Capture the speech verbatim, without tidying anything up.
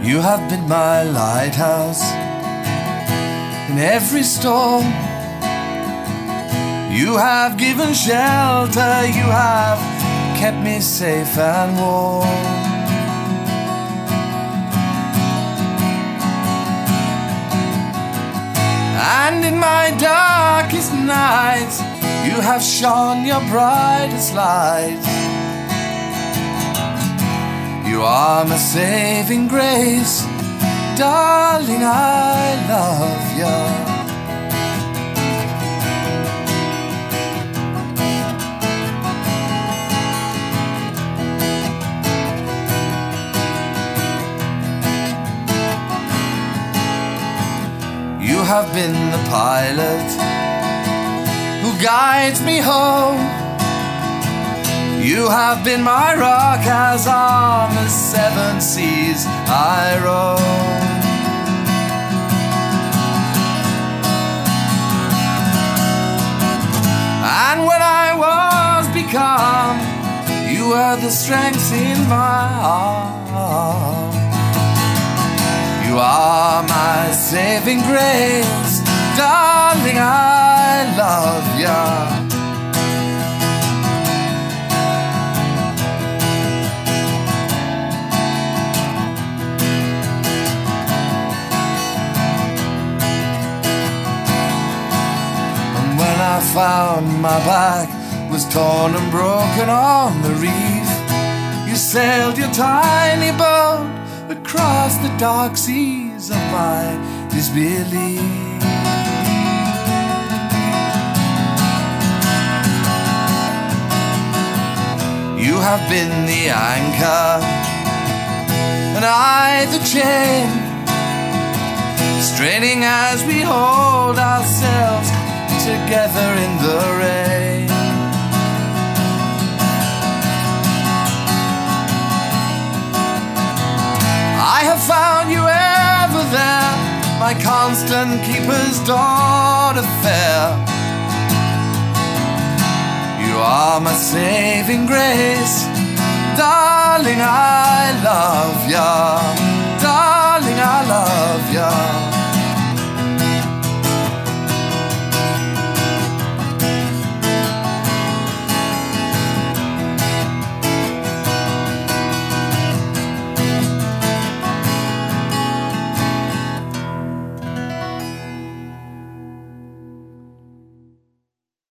You have been my lighthouse in every storm. You have given shelter, you have kept me safe and warm. And in my darkest nights, you have shone your brightest light. You are my saving grace, darling, I love you. You have been the pilot who guides me home. You have been my rock as on the seven seas I roam. And when I was becalmed, you were the strength in my arms. You are my saving grace, darling, I love ya. And when I found my back was torn and broken on the reef, you sailed your tiny boat across the dark seas of my disbelief. You have been the anchor and I the chain, straining as we hold ourselves together in the rain. I have found you ever there, my constant keeper's daughter fair. You are my saving grace, darling, I love ya.